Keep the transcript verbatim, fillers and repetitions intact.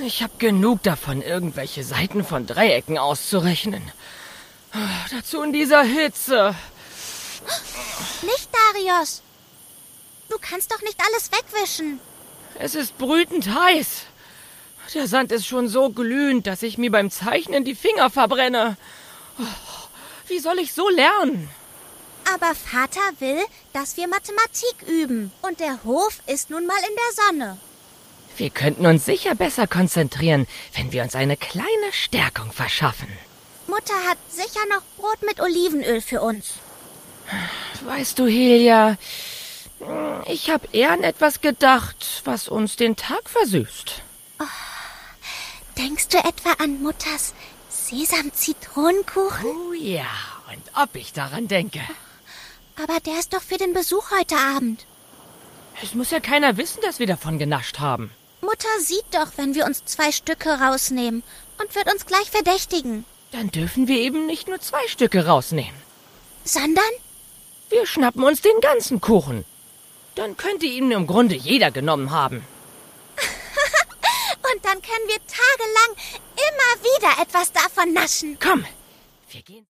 Ich habe genug davon, irgendwelche Seiten von Dreiecken auszurechnen. Dazu in dieser Hitze. Nicht, Darius. Du kannst doch nicht alles wegwischen. Es ist brütend heiß. Der Sand ist schon so glühend, dass ich mir beim Zeichnen die Finger verbrenne. Wie soll ich so lernen? Aber Vater will, dass wir Mathematik üben. Und der Hof ist nun mal in der Sonne. Wir könnten uns sicher besser konzentrieren, wenn wir uns eine kleine Stärkung verschaffen. Mutter hat sicher noch Brot mit Olivenöl für uns. Weißt du, Helia, ich habe eher an etwas gedacht, was uns den Tag versüßt. Oh, denkst du etwa an Mutters Sesam-Zitronenkuchen? Oh ja, und ob ich daran denke. Aber der ist doch für den Besuch heute Abend. Es muss ja keiner wissen, dass wir davon genascht haben. Mutter sieht doch, wenn wir uns zwei Stücke rausnehmen und wird uns gleich verdächtigen. Dann dürfen wir eben nicht nur zwei Stücke rausnehmen. Sondern? Wir schnappen uns den ganzen Kuchen. Dann könnte ihn im Grunde jeder genommen haben. Und dann können wir tagelang immer wieder etwas davon naschen. Komm, wir gehen...